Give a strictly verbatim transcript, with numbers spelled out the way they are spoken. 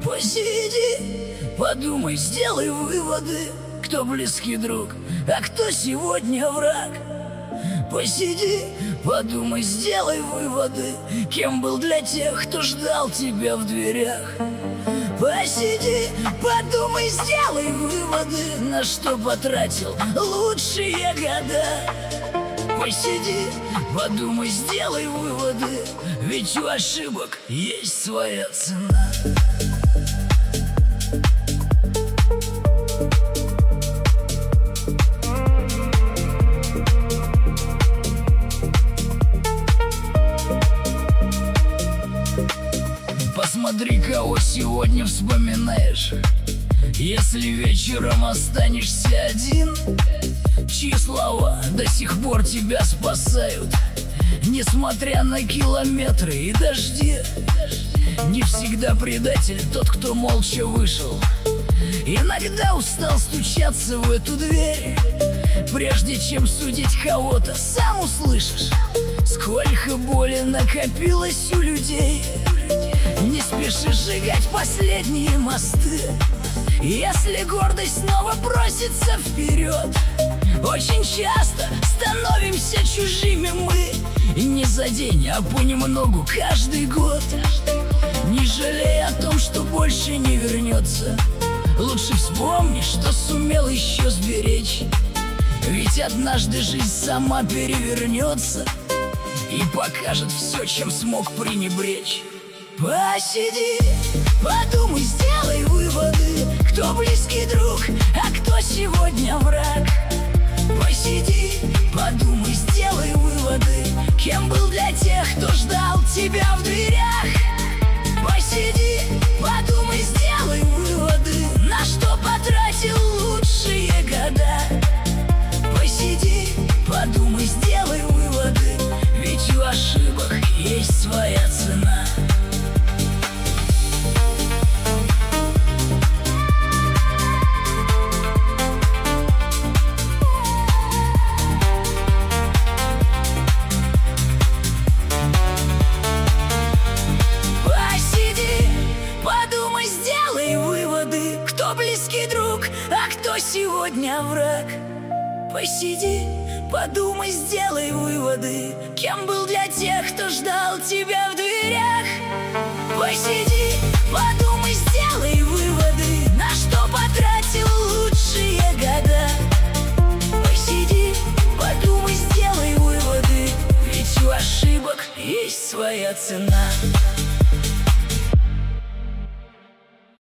Посиди, подумай, сделай выводы, кто близкий друг, а кто сегодня враг. Посиди, подумай, сделай выводы, кем был для тех, кто ждал тебя в дверях. Посиди, подумай, сделай выводы, на что потратил лучшие года. Посиди, подумай, сделай выводы, ведь у ошибок есть своя цена. Посмотри, кого сегодня вспоминаешь. Если вечером останешься один, чьи слова до сих пор тебя спасают, несмотря на километры и дожди. Не всегда предатель тот, кто молча вышел. Иногда устал стучаться в эту дверь. Прежде чем судить кого-то, сам услышишь, сколько боли накопилось у людей. Не спеши сжигать последние мосты, если гордость снова бросится вперед. Очень часто становимся чужими мы, и не за день, а понемногу каждый год. Не жалей о том, что больше не вернется. Лучше вспомни, что сумел еще сберечь. Ведь однажды жизнь сама перевернется и покажет все, чем смог пренебречь. Посиди, подумай, сделай выводы, кто близкий друг, а кто сегодня враг. Посиди, подумай, сделай выводы, кем был для тех, кто ждал тебя в дверях. Посиди, подумай, сделай выводы, на что потратил лучшие года. Посиди, подумай, сделай выводы, ведь у ошибок есть своя цена. Близкий друг, а кто сегодня враг? Посиди, подумай, сделай выводы, кем был для тех, кто ждал тебя в дверях. Посиди, подумай, сделай выводы, на что потратил лучшие года. Посиди, подумай, сделай выводы, ведь у ошибок есть своя цена.